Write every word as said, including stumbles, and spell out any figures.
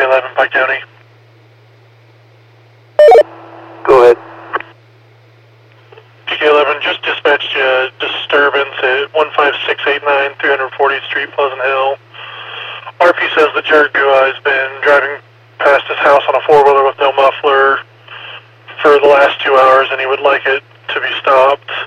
eleven, Pike County. Go ahead. P K eleven just dispatched a disturbance at one five six eight nine, three fortieth Street, Pleasant Hill. R P says the jerk uh, has been driving past his house on a four-wheeler with no muffler for the last two hours, and he would like it to be stopped.